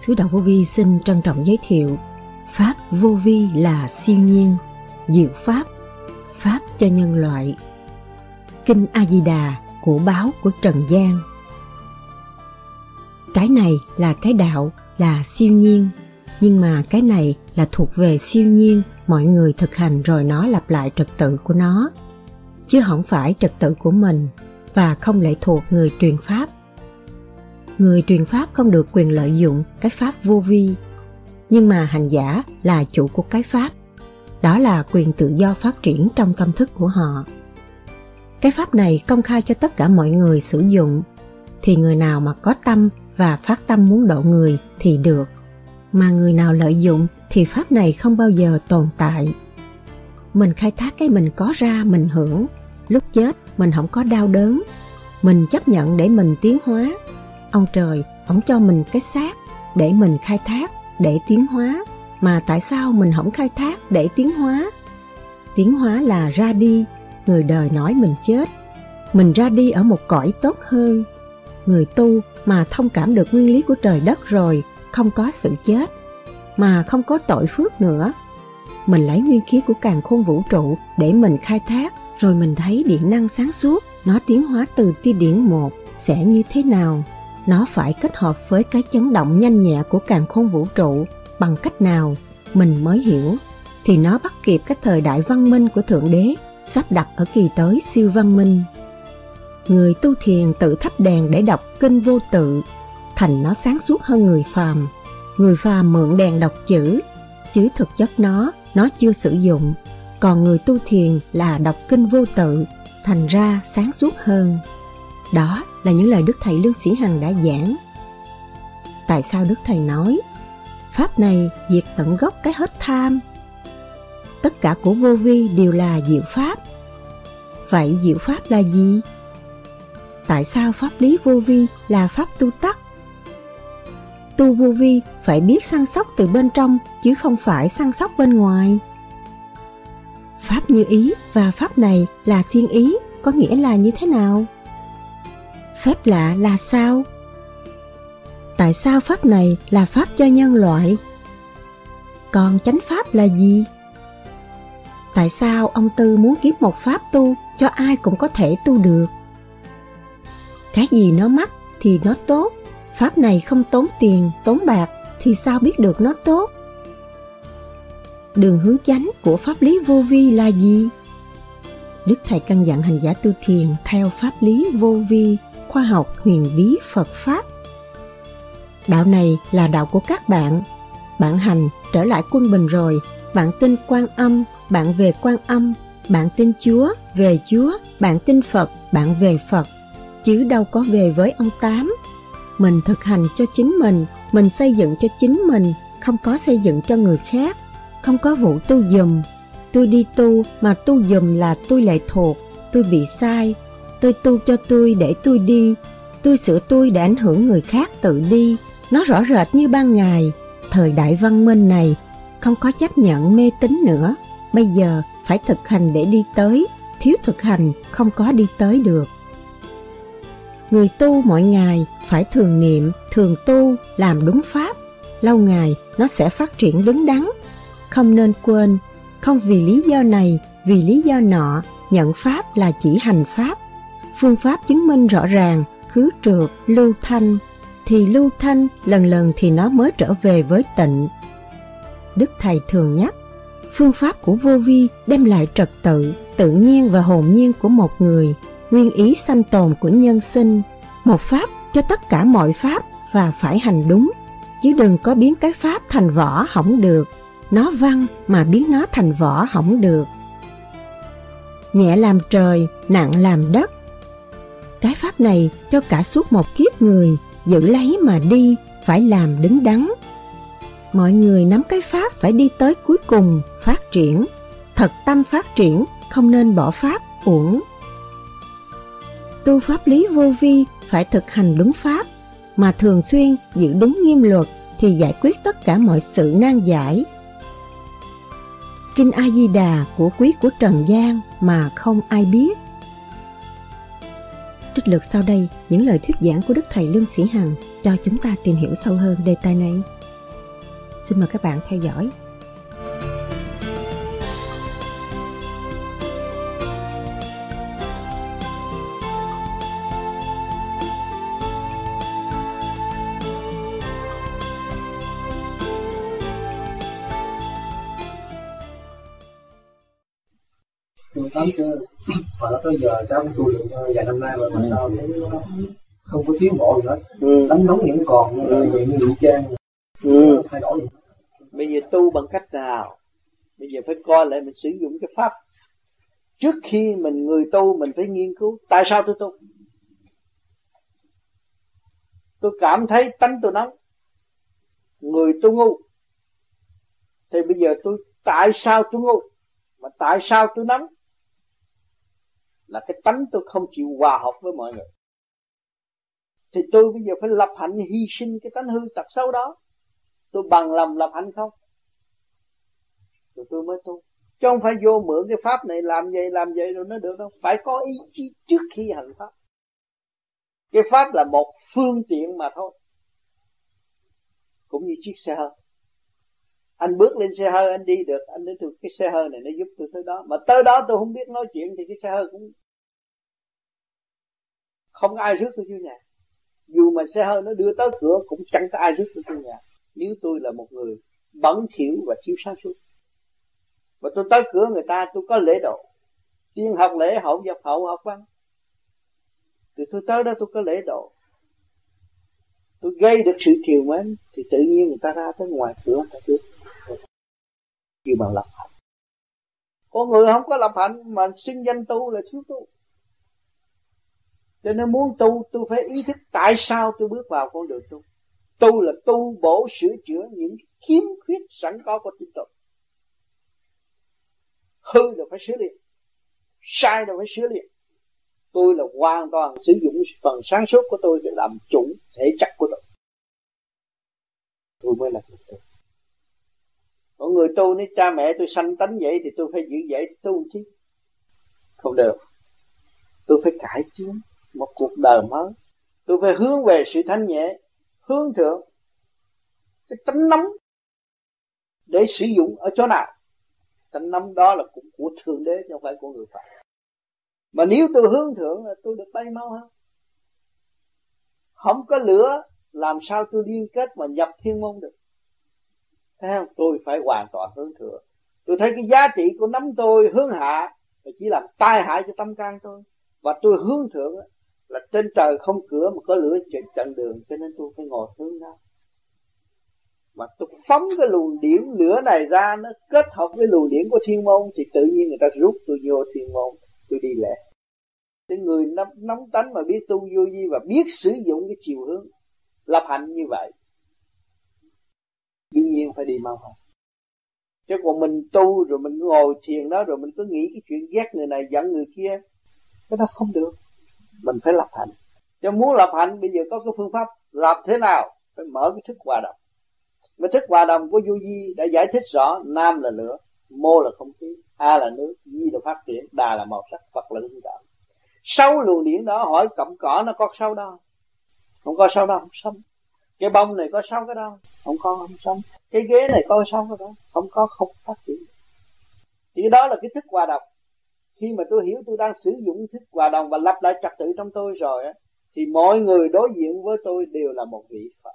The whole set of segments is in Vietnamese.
Sứ Đạo Vô Vi xin trân trọng giới thiệu Pháp vô vi là siêu nhiên, diệu pháp, pháp cho nhân loại. Kinh A Di Đà của báo của Trần gian. Cái này là cái đạo, là siêu nhiên, nhưng mà cái này là thuộc về siêu nhiên, mọi người thực hành rồi nó lặp lại trật tự của nó, chứ không phải trật tự của mình, và không lệ thuộc người truyền pháp. Người truyền pháp không được quyền lợi dụng cái pháp vô vi, nhưng mà hành giả là chủ của cái pháp. Đó là quyền tự do phát triển trong tâm thức của họ. Cái pháp này công khai cho tất cả mọi người sử dụng, thì người nào mà có tâm và phát tâm muốn độ người thì được, mà người nào lợi dụng thì pháp này không bao giờ tồn tại. Mình khai thác cái mình có ra mình hưởng, lúc chết mình không có đau đớn, mình chấp nhận để mình tiến hóa. Ông trời, ông cho mình cái xác để mình khai thác, để tiến hóa, mà tại sao mình không khai thác để tiến hóa? Tiến hóa là ra đi, người đời nói mình chết, mình ra đi ở một cõi tốt hơn. Người tu mà thông cảm được nguyên lý của trời đất rồi, không có sự chết, mà không có tội phước nữa. Mình lấy nguyên khí của càn khôn vũ trụ để mình khai thác, rồi mình thấy điện năng sáng suốt, nó tiến hóa từ tia điển 1 sẽ như thế nào? Nó phải kết hợp với cái chấn động nhanh nhẹ của càn khôn vũ trụ bằng cách nào mình mới hiểu, thì nó bắt kịp cái thời đại văn minh của Thượng Đế sắp đặt ở kỳ tới siêu văn minh. Người tu thiền tự thắp đèn để đọc kinh vô tự, thành nó sáng suốt hơn người phàm. Người phàm mượn đèn đọc chữ, chứ thực chất nó chưa sử dụng. Còn người tu thiền là đọc kinh vô tự, thành ra sáng suốt hơn. Đó là những lời Đức Thầy Lương Sĩ Hằng đã giảng. Tại sao Đức Thầy nói pháp này diệt tận gốc cái hết tham? Tất cả của vô vi đều là diệu pháp. Vậy diệu pháp là gì? Tại sao pháp lý vô vi là pháp tu tắc? Tu vô vi phải biết săn sóc từ bên trong, chứ không phải săn sóc bên ngoài. Pháp như ý và pháp này là thiên ý, có nghĩa là như thế nào? Phép lạ là sao? Tại sao pháp này là pháp cho nhân loại? Còn chánh pháp là gì? Tại sao ông Tư muốn kiếm một pháp tu cho ai cũng có thể tu được? Cái gì nó mắc thì nó tốt, pháp này không tốn tiền, tốn bạc thì sao biết được nó tốt? Đường hướng chánh của pháp lý vô vi là gì? Đức Thầy căn dặn hành giả tu thiền theo pháp lý vô vi, khoa học huyền bí Phật Pháp. Đạo này là đạo của các bạn. Bạn hành trở lại quân bình rồi, bạn tin Quan Âm, bạn về Quan Âm, bạn tin Chúa, về Chúa, bạn tin Phật, bạn về Phật, chứ đâu có về với ông Tám. Mình thực hành cho chính mình xây dựng cho chính mình, không có xây dựng cho người khác, không có vụ tu dùm. Tôi đi tu mà tu dùm là tôi lệ thuộc, tôi bị sai. Tôi tu cho tôi để tôi đi, tôi sửa tôi để ảnh hưởng người khác tự đi. Nó rõ rệt như ban ngày. Thời đại văn minh này không có chấp nhận mê tín nữa. Bây giờ phải thực hành để đi tới, thiếu thực hành không có đi tới được. Người tu mỗi ngày phải thường niệm, thường tu, làm đúng pháp. Lâu ngày nó sẽ phát triển đứng đắn. Không nên quên, không vì lý do này, vì lý do nọ, nhận pháp là chỉ hành pháp. Phương pháp chứng minh rõ ràng, khứ trượt, lưu thanh. Thì lưu thanh lần lần thì nó mới trở về với tịnh. Đức Thầy thường nhắc, phương pháp của vô vi đem lại trật tự, tự nhiên và hồn nhiên của một người, nguyên ý sanh tồn của nhân sinh. Một pháp cho tất cả mọi pháp và phải hành đúng, chứ đừng có biến cái pháp thành vỏ hỏng được. Nó văn mà biến nó thành vỏ hỏng được. Nhẹ làm trời, nặng làm đất. Cái pháp này cho cả suốt một kiếp người, giữ lấy mà đi, phải làm đứng đắn. Mọi người nắm cái pháp phải đi tới cuối cùng, phát triển. Thật tâm phát triển, không nên bỏ pháp, uổng. Tu pháp lý vô vi phải thực hành đúng pháp, mà thường xuyên giữ đúng nghiêm luật thì giải quyết tất cả mọi sự nan giải. Kinh A Di Đà của quý của Trần gian mà không ai biết. Trích lược sau đây những lời thuyết giảng của Đức Thầy Lương Sĩ Hằng cho chúng ta tìm hiểu sâu hơn đề tài này. Xin mời các bạn theo dõi. Tôi tắm chưa? Mà nó tới giờ cháu cũng tu luyện vài năm nay rồi mà sao thấy nó không có tiến bộ gì hết. Tánh nóng vẫn còn, nhưng như bị trang. Thay đổi gì? Bây giờ tu bằng cách nào? Bây giờ phải coi lại mình sử dụng cái pháp. Trước khi mình người tu mình phải nghiên cứu tại sao tôi tu. Tôi cảm thấy tánh tôi nóng, người tôi ngu. Thì bây giờ tại sao tôi ngu? Mà tại sao tôi nóng? Là cái tánh tôi không chịu hòa hợp với mọi người. Thì tôi bây giờ phải lập hạnh hy sinh cái tánh hư tật xấu đó. Tôi bằng lòng lập hạnh không? Rồi tôi mới tu. Chứ không phải vô mượn cái pháp này làm vậy rồi nó được đâu. Phải có ý chí trước khi hành pháp. Cái pháp là một phương tiện mà thôi. Cũng như chiếc xe hơi. Anh bước lên xe hơi anh đi được, anh nói cái xe hơi này nó giúp tôi tới đó. Mà tới đó tôi không biết nói chuyện thì cái xe hơi cũng không có ai rước tôi vô nhà. Dù mà xe hơi nó đưa tới cửa cũng chẳng có ai rước tôi vô nhà. Nếu tôi là một người bẩn thỉu và thiếu sáng suốt, và tôi tới cửa người ta tôi có lễ độ, tiên học lễ hậu học văn, thì tôi tới đó tôi có lễ độ, tôi gây được sự chiều mến, thì tự nhiên người ta ra tới ngoài cửa người ta rước. Kêu bằng lập hạnh. Có người không có lập hạnh mà xưng danh tu là thiếu tu. Cho nên muốn tu tôi phải ý thức tại sao tôi bước vào con đường tu. Tu là tu bổ sửa chữa những khiếm khuyết sẵn có của chính tôi. Hư là phải sửa liền, sai là phải sửa liền. Tôi là hoàn toàn sử dụng phần sáng suốt của tôi để làm chủ thể chất của tôi. Tôi mới là người tu. Có người tu nếu cha mẹ tôi sanh tánh vậy thì tôi phải giữ vậy tu chứ. Không được. Tôi phải cải tiến một cuộc đời mới. Tôi phải hướng về sự thanh nhẹ, hướng thượng. Cái tánh nóng để sử dụng ở chỗ nào? Tánh nóng đó là cũng của Thượng Đế chứ không phải của người Phật. Mà nếu tôi hướng thượng là tôi được bay mau hơn. Không có lửa làm sao tôi liên kết mà nhập thiên môn được. Thấy không? Tôi phải hoàn toàn hướng thượng. Tôi thấy cái giá trị của nắm tôi hướng hạ là chỉ làm tai hại cho tâm can tôi. Và tôi hướng thượng là trên trời không cửa mà có lửa chặn đường, cho nên tôi phải ngồi hướng đó. Mà tôi phóng cái luồng điển lửa này ra, nó kết hợp với luồng điển của thiên môn, thì tự nhiên người ta rút tôi vô thiên môn, tôi đi lẹ. Cái người nóng tánh mà biết tu vô vi và biết sử dụng cái chiều hướng lập hạnh như vậy, đương nhiên phải đi mau hơn. Chứ còn mình tu rồi mình ngồi thiền đó rồi mình cứ nghĩ cái chuyện ghét người này giận người kia, cái đó không được. Mình phải lập hạnh. Cho muốn lập hạnh bây giờ có cái phương pháp làm thế nào? Phải mở cái thức hòa đồng. Mà thức hòa đồng của vô vi đã giải thích rõ: nam là lửa, mô là không khí, a là nước, di là phát triển, đà là màu sắc, Phật là hương đạo. Sau luồng điển đó hỏi cọng cỏ nó có sau đó không? Có sau đó không sống. Cái bông này có sau cái đó không sống. Cái ghế này có sau cái đó không phát triển. Thì đó là cái thức hòa đồng. Khi mà tôi hiểu tôi đang sử dụng thức hòa đồng và lập lại trật tự trong tôi rồi á, thì mọi người đối diện với tôi đều là một vị Phật.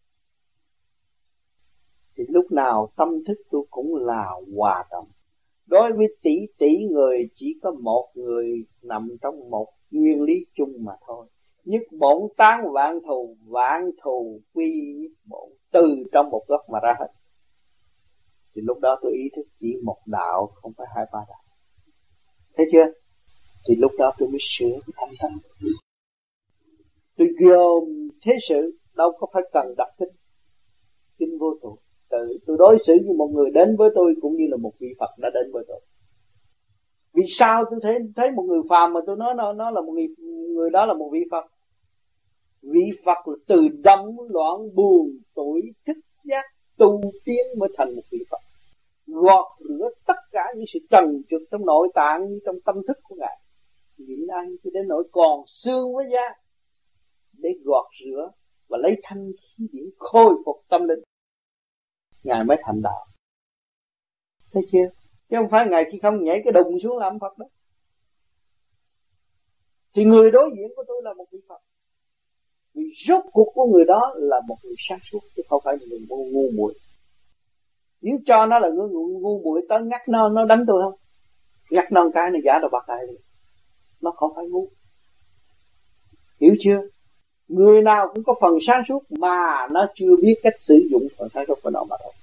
Thì lúc nào tâm thức tôi cũng là hòa đồng. Đối với tỷ người chỉ có một người nằm trong một nguyên lý chung mà thôi. Nhất bổn tán vạn thù quy nhất bổn, từ trong một góc mà ra hết. Thì lúc đó tôi ý thức chỉ một đạo, không phải hai ba đạo. Thấy chưa? Thì lúc đó tôi mới sửa cái thanh tâm. Tôi gồm thế sự, đâu có phải cần đọc kinh vô trụ. Tôi đối xử như một người đến với tôi cũng như là một vị Phật đã đến với tôi. Vì sao tôi thấy một người phàm mà tôi nói nó là một người đó là một vị Phật? Vị Phật là từ đâm loạn buồn tuổi thức giác tu tiến mới thành một vị Phật, gọt rửa tất cả những sự trần trượt trong nội tạng như trong tâm thức của Ngài. nhịn ăn cho đến nỗi còn xương với da, để gọt rửa và lấy thanh khí điển khôi phục tâm linh, Ngài mới thành đạo. Thấy chưa? Chứ không phải Ngài khi không nhảy cái đùng xuống làm Phật đó. Thì người đối diện của tôi là một vị Phật, vì rốt cuộc của người đó là một người sáng suốt, chứ không phải người ngu muội. Nếu cho nó là người ngu muội, tới ngắt nó đánh tôi không? Ngắt nó một cái nó giả đầu bạc lại đi. Nó không phải ngu. Hiểu chưa? Người nào cũng có phần sáng suốt mà nó chưa biết cách sử dụng phần sáng suốt của nó mà thôi.